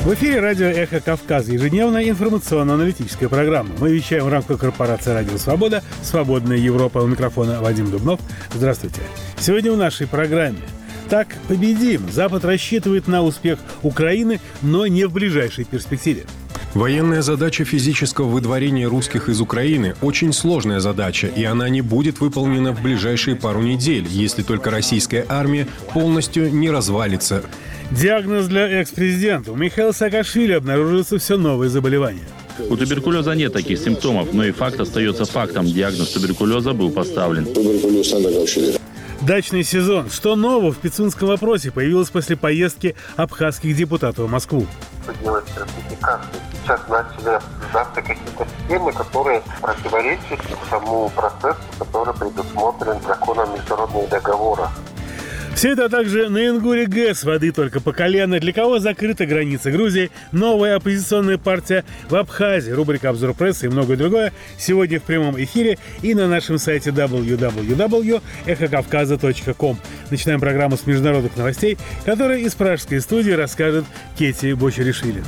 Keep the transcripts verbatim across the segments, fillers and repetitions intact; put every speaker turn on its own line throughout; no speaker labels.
В эфире радио «Эхо Кавказа», ежедневная информационно-аналитическая программа. Мы вещаем в рамках корпорации «Радио Свобода», «Свободная Европа». У микрофона Вадим Дубнов. Здравствуйте. Сегодня в нашей программе. Так победим. Запад рассчитывает на успех Украины, но не в ближайшей перспективе.
Военная задача физического выдворения русских из Украины – очень сложная задача, и она не будет выполнена в ближайшие пару недель, если только российская армия полностью не развалится.
Диагноз для экс-президента. У Михаила Саакашвили обнаруживаются все новые заболевания.
У туберкулеза нет таких симптомов, но и факт остается фактом. Диагноз туберкулеза был поставлен.
Дачный сезон. Что нового в пицунском вопросе появилось после поездки абхазских депутатов в Москву?
Делать ратификацию. Сейчас начали обсуждаться какие-то схемы, которые противоречат тому процессу, который предусмотрен законом международных договоров.
Все это, а также на Ингуре ГЭС воды только по колено. Для кого закрыта граница Грузии? Новая оппозиционная партия в Абхазии. Рубрика «Обзор прессы» и многое другое сегодня в прямом эфире и на нашем сайте дабл ю дабл ю дабл ю точка эхо кавказа точка ком. Начинаем программу с международных новостей, которые из пражской студии расскажет Кети Бочаришвили.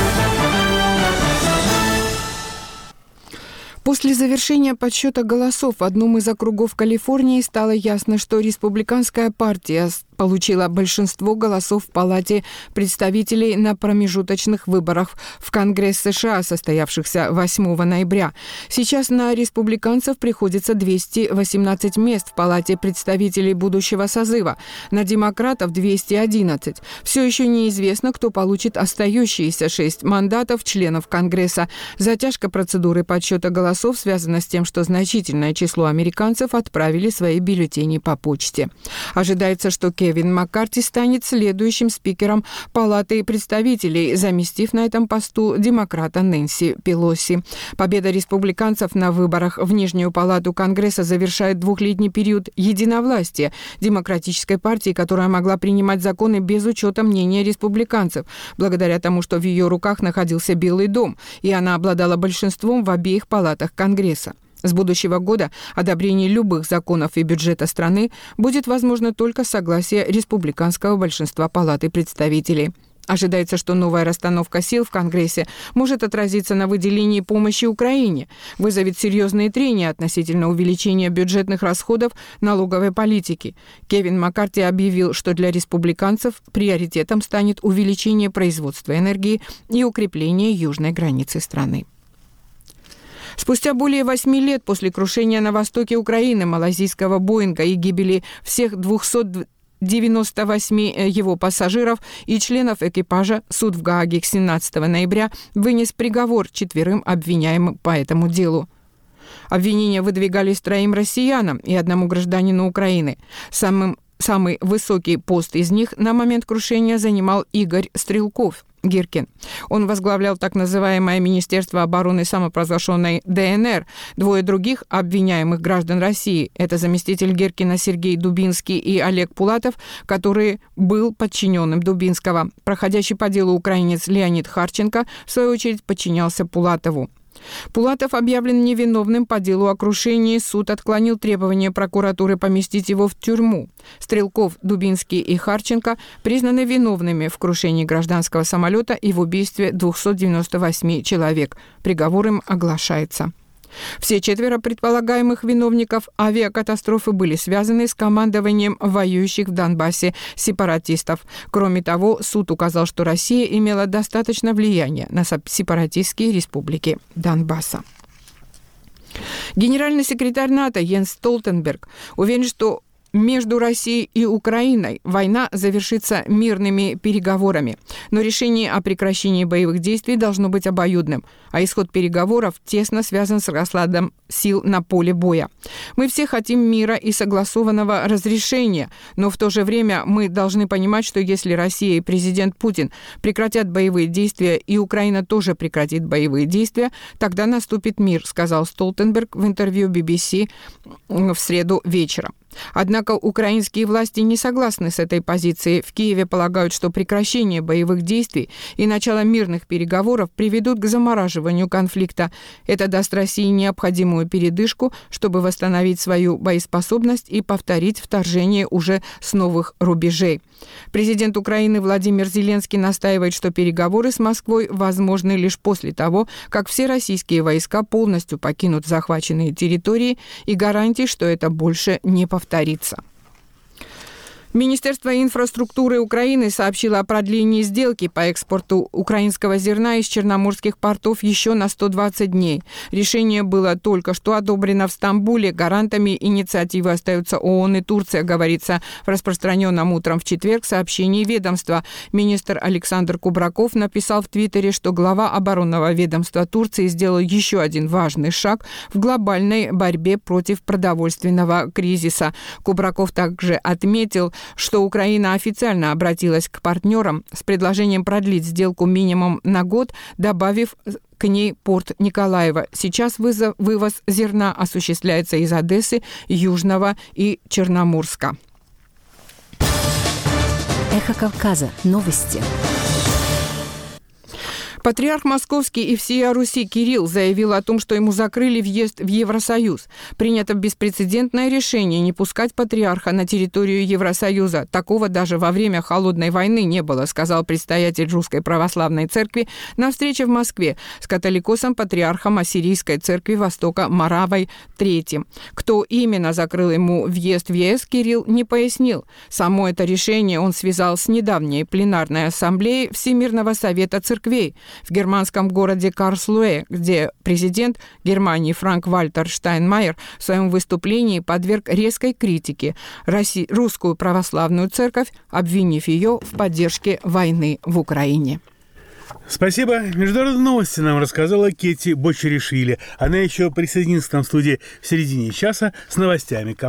После завершения подсчета голосов в одном из округов Калифорнии стало ясно, что республиканская партия получила большинство голосов в Палате представителей на промежуточных выборах в Конгресс США, состоявшихся восьмого ноября. Сейчас на республиканцев приходится двести восемнадцать мест в Палате представителей будущего созыва, на демократов двести одиннадцать. Все еще неизвестно, кто получит остающиеся шесть мандатов членов Конгресса. Затяжка процедуры подсчета голосов связана с тем, что значительное число американцев отправили свои бюллетени по почте. Ожидается, что Кевин Маккарти станет следующим спикером Палаты представителей, заместив на этом посту демократа Нэнси Пелоси. Победа республиканцев на выборах в Нижнюю палату Конгресса завершает двухлетний период единовластия демократической партии, которая могла принимать законы без учета мнения республиканцев, благодаря тому, что в ее руках находился Белый дом, и она обладала большинством в обеих палатах Конгресса. С будущего года одобрение любых законов и бюджета страны будет возможно только с согласия республиканского большинства Палаты представителей. Ожидается, что новая расстановка сил в Конгрессе может отразиться на выделении помощи Украине, вызовет серьезные трения относительно увеличения бюджетных расходов налоговой политики. Кевин Маккарти объявил, что для республиканцев приоритетом станет увеличение производства энергии и укрепление южной границы страны. Спустя более восьми лет после крушения на востоке Украины малайзийского Боинга и гибели всех двухсот девяноста восьми его пассажиров и членов экипажа, суд в Гааге семнадцатого ноября вынес приговор четверым обвиняемым по этому делу. Обвинения выдвигались троим россиянам и одному гражданину Украины. Самым, самый высокий пост из них на момент крушения занимал Игорь Стрелков. Гиркин. Он возглавлял так называемое Министерство обороны самопровозглашенной ДНР. Двое других обвиняемых граждан России – это заместитель Гиркина Сергей Дубинский и Олег Пулатов, который был подчиненным Дубинского. Проходящий по делу украинец Леонид Харченко, в свою очередь, подчинялся Пулатову. Пулатов объявлен невиновным по делу о крушении. Суд отклонил требование прокуратуры поместить его в тюрьму. Стрелков, Дубинский и Харченко признаны виновными в крушении гражданского самолета и в убийстве двухсот девяноста восьми человек. Приговор им оглашается. Все четверо предполагаемых виновников авиакатастрофы были связаны с командованием воюющих в Донбассе сепаратистов. Кроме того, суд указал, что Россия имела достаточно влияния на сепаратистские республики Донбасса. Генеральный секретарь НАТО Йенс Столтенберг уверен, что между Россией и Украиной война завершится мирными переговорами, но решение о прекращении боевых действий должно быть обоюдным, а исход переговоров тесно связан с раскладом сил на поле боя. Мы все хотим мира и согласованного разрешения, но в то же время мы должны понимать, что если Россия и президент Путин прекратят боевые действия и Украина тоже прекратит боевые действия, тогда наступит мир, сказал Столтенберг в интервью би би си в среду вечером. Однако украинские власти не согласны с этой позицией. В Киеве полагают, что прекращение боевых действий и начало мирных переговоров приведут к замораживанию конфликта. Это даст России необходимую передышку, чтобы восстановить свою боеспособность и повторить вторжение уже с новых рубежей. Президент Украины Владимир Зеленский настаивает, что переговоры с Москвой возможны лишь после того, как все российские войска полностью покинут захваченные территории, и гарантий, что это больше не повторится. Министерство инфраструктуры Украины сообщило о продлении сделки по экспорту украинского зерна из черноморских портов еще на сто двадцать дней. Решение было только что одобрено в Стамбуле. Гарантами инициативы остаются ООН и Турция, говорится в распространенном утром в четверг сообщении ведомства. Министр Александр Кубраков написал в Твиттере, что глава оборонного ведомства Турции сделал еще один важный шаг в глобальной борьбе против продовольственного кризиса. Кубраков также отметил, что Украина официально обратилась к партнерам с предложением продлить сделку минимум на год, добавив к ней порт Николаева. Сейчас вызов, вывоз зерна осуществляется из Одессы, Южного и Черноморска.
Эхо Кавказа. Новости.
Патриарх Московский и всея Руси Кирилл заявил о том, что ему закрыли въезд в Евросоюз. Принято беспрецедентное решение не пускать патриарха на территорию Евросоюза. Такого даже во время Холодной войны не было, сказал предстоятель Русской Православной Церкви на встрече в Москве с католикосом патриархом Ассирийской Церкви Востока Моравой третьим. Кто именно закрыл ему въезд в ЕС, Кирилл не пояснил. Само это решение он связал с недавней пленарной ассамблеей Всемирного Совета Церквей в германском городе Карлсруэ, где президент Германии Франк-Вальтер Штайнмайер в своем выступлении подверг резкой критике Росси... Русскую Православную Церковь, обвинив ее в поддержке войны в Украине.
Спасибо. Международные новости нам рассказала Кетти Бочеришвили. Она еще присоединится к нам в студии в середине часа с новостями.